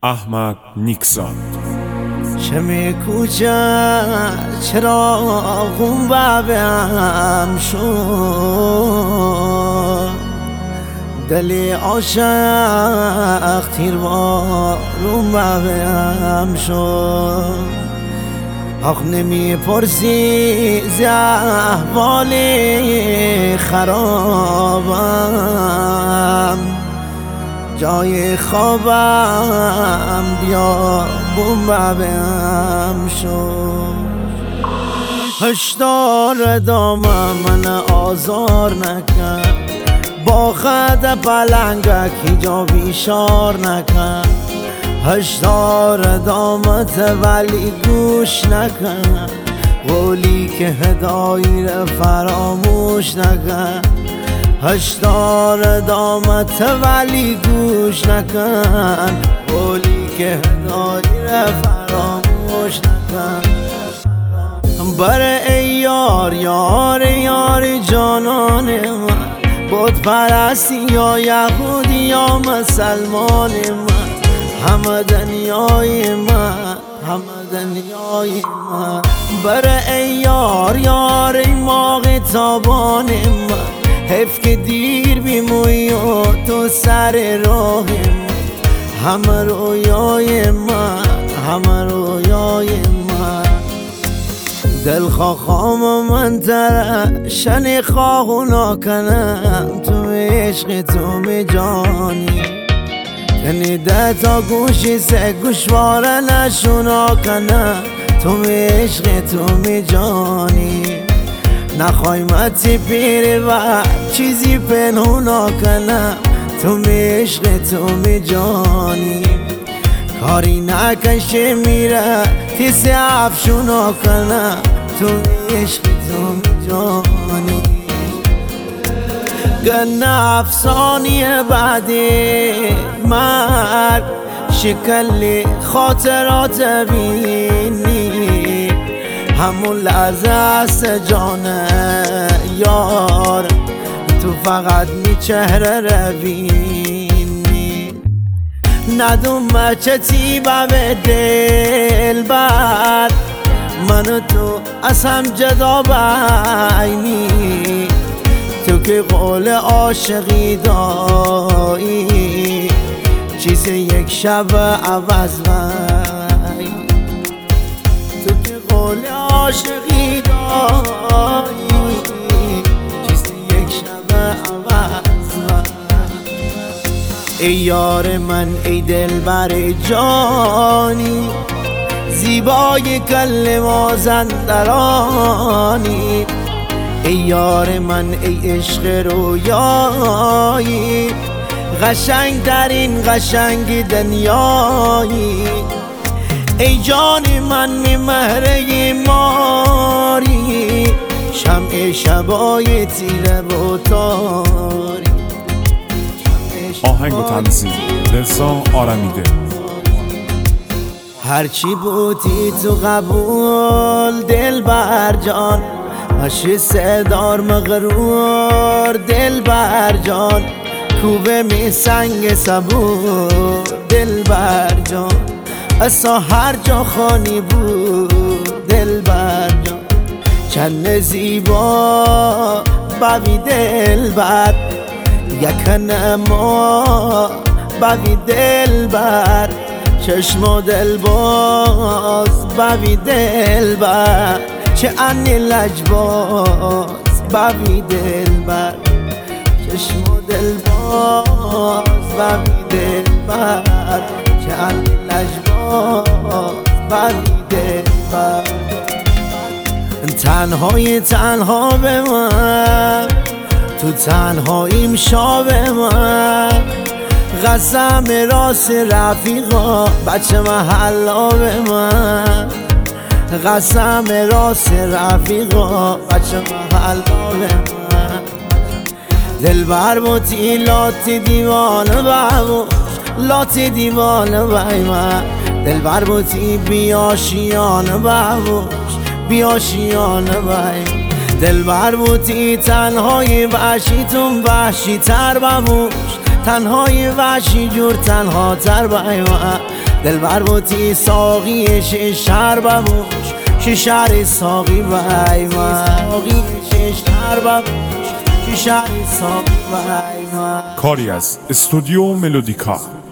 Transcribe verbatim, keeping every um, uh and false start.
احمد نیکزاد. چه میکوچه چرا خون ببیم شد، دلی عاشق تیر بارون ببیم شد. آخ نمیپرسی ز احوال خرابم، جای خوابم بیا بوم ببیم شد. هشدار دامم من آزار نکن، با خد پلنگک هیجا بیشار نکن. هشدار دامت ولی گوش نکن، قولی که هدایی را فراموش نکن. هشدار دامت ولی گوش نکن، قولی که هدایی را فراموش نکن. بر ای یار یار یار جانان من، بت پرستی یا یهودی یا مسلمان من، همه دنیای من همه دنیای من. بر ای یار یار ای ماغ تابان من، حیف که دیر بیموی و تو سر راه من. همه رویای من همه رویای من، دل خواهم من تره شن خواهو نکنم. تو عشق تو می جانی کنیده تا گوشی سه گوشواره نشونا کنم. تو عشق تو می جانی نخوای متی پیری و چیزی پنهونا کنم. تو عشق تو می جانی کاری نکشه میره کسی افشونا کنم. تو عشق تو می جانی گن افسانی بعدی مرگ، شکل خاطرات بینی. همون لحظه است جان یار، تو فقط می چهره روینی. ندوم چه تیبه به دل بر، من و تو از هم جدا بینی. تو که قول عاشقی دایی، چیز یک شب عوض وی. تو که قول عاشقی دایی، چیز یک شب عوض وی. ای یار من ای دلبر جانی، زیبای کل مازندرانی. ای یار من ای عشق رویایی، قشنگ در این قشنگ دنیایی. ای جان من می مهره ماری، شمع شبای تیره و تاری. آهنگ و تنظیم رضا آرمیده. هرچی بودی تو قبول دل بر جان، مشی سردار مغرور دل بر جان. کوبه می سنگ صبور دل بر جان، اصلا هر جا خانی بود دل بر جان. چند زیبا بوی دل بر، یکن ما بوی دل بر. چشم و دل باز بوی دل بر، چه انی لجباز بوی دل بر. چشم و دل باز بوی دل بر، چه انی لجباز بوی دل بر. تنهای تنها به من، تو تنهاییم شاب من. قسم راست رفیقا بچه محلا به من. قسم راست رفیقا بچه محلا به من. دل بر بوتی لاتی دیوانه ببوش، لاتی دیوانه بای من. دل بر بوتی بیاشیانه ببوش، بیاشیانه بای. دل بر بوتی تنهای وحشیتون وحشی تر ببوش، تنهای وحشی جور تنها تر بای من. دل مربوطی ساقی شهر بموش شهر ساقی وای من ساقی شهر بموش شهر ساقی وای من. کاری از استودیو ملودیکا.